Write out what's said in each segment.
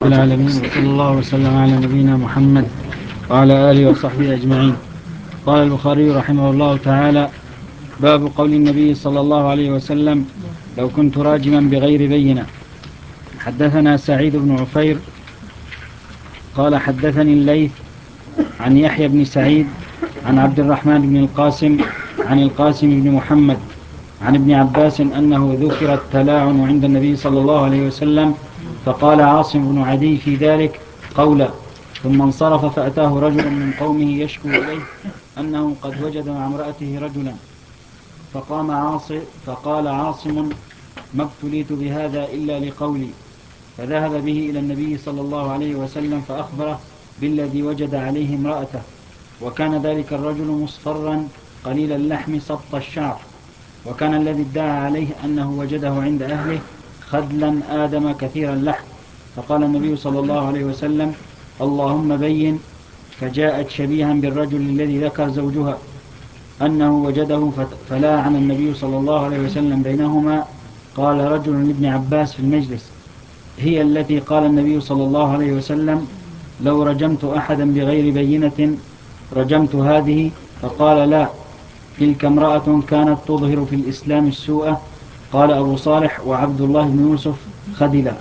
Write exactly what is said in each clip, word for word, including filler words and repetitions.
العالمين، وصلى الله وسلم على نبينا محمد وعلى آله وصحبه أجمعين. قال البخاري رحمه الله تعالى: باب قول النبي صلى الله عليه وسلم: لو كنت راجما بغير بينة. حدثنا سعيد بن عفير قال حدثني الليث عن يحيى بن سعيد عن عبد الرحمن بن القاسم عن القاسم بن محمد عن ابن عباس أنه ذكر التلاعن عند النبي صلى الله عليه وسلم، فقال عاصم بن عدي في ذلك قولا، ثم انصرف فأتاه رجل من قومه يشكو إليه أنه قد وجد مع امرأته رجلا، فقام عاصم فقال عاصم: ما ابتليت بهذا إلا لقولي. فذهب به إلى النبي صلى الله عليه وسلم فأخبره بالذي وجد عليه امرأته، وكان ذلك الرجل مصفرا قليل اللحم سبط الشعر، وكان الذي ادعى عليه أنه وجده عند أهله خدلا آدم كثير اللحم. فقال النبي صلى الله عليه وسلم: اللهم بين. فجاءت شبيها بالرجل الذي ذكر زوجها أنه وجده، فلاعن النبي صلى الله عليه وسلم بينهما. قال رجل لابن عباس في المجلس: هي التي قال النبي صلى الله عليه وسلم: لو رجمت أحدا بغير بينة رجمت هذه؟ فقال: لا، تلك امرأة كانت تظهر في الإسلام السوء. قال أبو صالح: وعبد الله بن يوسف خدلا.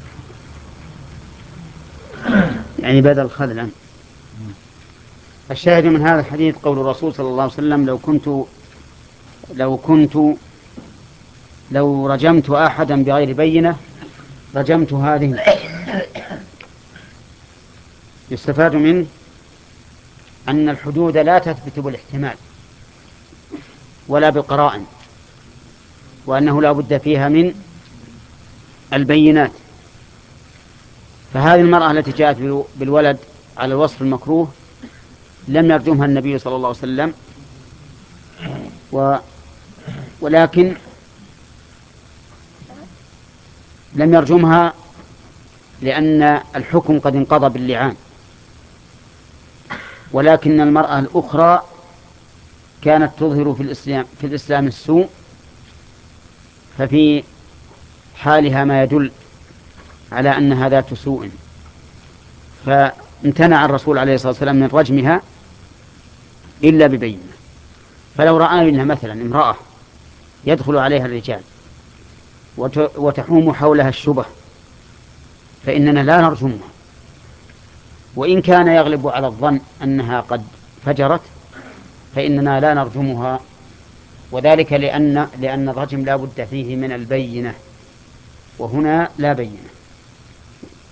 يعني بدل خذلا. الشاهد من هذا الحديث قول الرسول صلى الله عليه وسلم: لو كنت لو كنت لو رجمت أحدا بغير بينة رجمت هذه. يستفاد منه أن الحدود لا تثبت بالاحتمال ولا بالقرائن، وأنه لا بد فيها من البينات. فهذه المرأة التي جاءت بالولد على الوصف المكروه لم يرجمها النبي صلى الله عليه وسلم، و ولكن لم يرجمها لأن الحكم قد انقضى باللعان. ولكن المرأة الأخرى كانت تظهر في الإسلام, في الإسلام السوء، ففي حالها ما يدل على أنها ذات سوء، فامتنع الرسول عليه الصلاة والسلام من رجمها إلا ببينة. فلو رأينا مثلا امرأة يدخل عليها الرجال وتحوم حولها الشبه فإننا لا نرجمها، وإن كان يغلب على الظن أنها قد فجرت فإننا لا نرجمها، وذلك لأن لأن الرجم لا بد فيه من البينة، وهنا لا بينة.